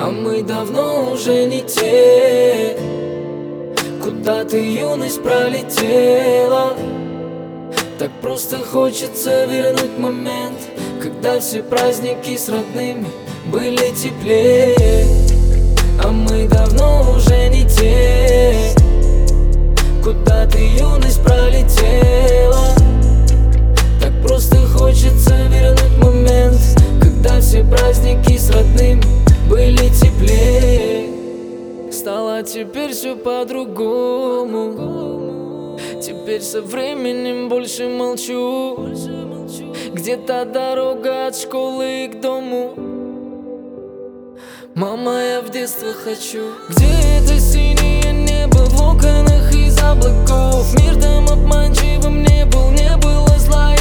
А мы давно уже не те. Куда ты, юность, пролетела? Так просто хочется вернуть момент, когда все праздники с родными были теплее. А мы давно уже не те. Куда ты, юность, пролетела? Так просто хочется вернуть момент, когда все праздники с родными были теплее. Стало теперь все по-другому. Теперь со временем больше молчу. Где-то дорога от школы к дому. Мама, я в детство хочу. Где это синее небо в окнах из облаков? Мир там обманчивым не был, не было зла